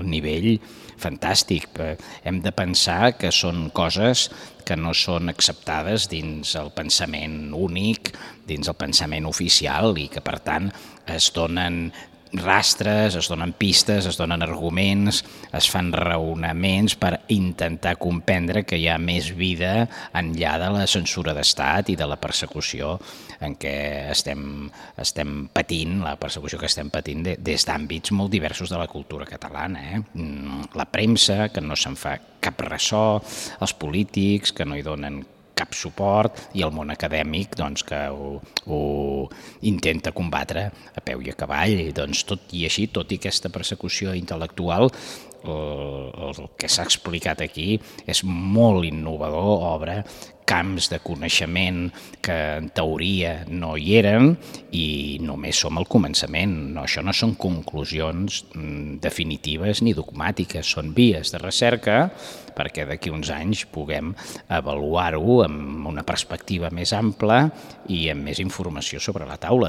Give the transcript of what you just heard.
nivell fantàstic. Hem de pensar que són coses que no són acceptades dins el pensament únic, dins el pensament oficial, i que per tant es donen rastres, es donen pistes, es donen arguments, es fan raonaments per intentar comprendre que hi ha més vida enllà de la censura d'estat i de la persecució en què estem patint, la persecució que estem patint des d'àmbits molt diversos de la cultura catalana. La premsa, que no se'n fa cap ressò, els polítics, que no hi donen cap suport, i el món acadèmic doncs, que ho intenta combatre a peu i a cavall. Doncs, tot i així, tot i aquesta persecució intel·lectual, el que s'ha explicat aquí és molt innovador, obre camps de coneixement que en teoria no hi eren i només som al començament. No, això no són conclusions definitives ni dogmàtiques, són vies de recerca perquè d'aquí uns anys puguem avaluar-ho amb una perspectiva més ampla i amb més informació sobre la taula.